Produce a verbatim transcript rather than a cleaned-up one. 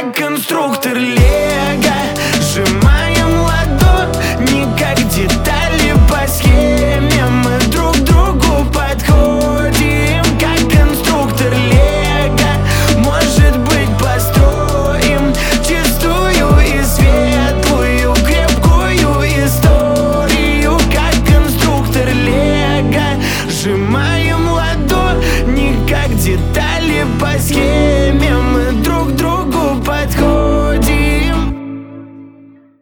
как конструктор Лего. Сжимаем ладонь, не как детали по схеме. Мы друг другу подходим, как конструктор Лего. Может быть, построим чистую и светлую, крепкую историю, как конструктор Лего. Сжимаем ладонь, не как детали по схеме.